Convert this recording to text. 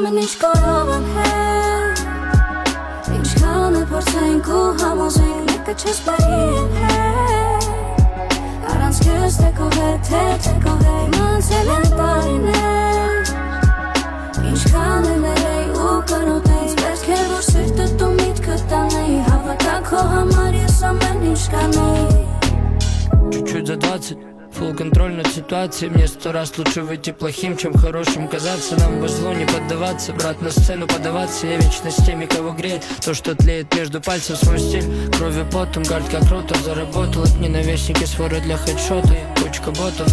ամեն ինչ կարող եմ հետ Ինչքան է փորձենք ու համոզենք Մեկը չես բարի եմ հետ Առանց քեզ թե քո հետ, թե քո հետ Մանցել են տարիներ Ինչքան է ներեի ու կնոտեի Պետք է որ սիրտը դու միտքը տանեի Հավատակ քո համար ես ամեն ինչ կանեի Чуть-чуть за 20 Фулл контроль над ситуацией Мне 100 раз лучше выйти плохим, чем хорошим казаться Нам бы злу не поддаваться Брат, на сцену подаваться Я вечно с теми, кого греет То, что тлеет между пальцев Свой стиль кровью потом Гард как ротор заработал От ненавистники своры для хедшота Кучка ботов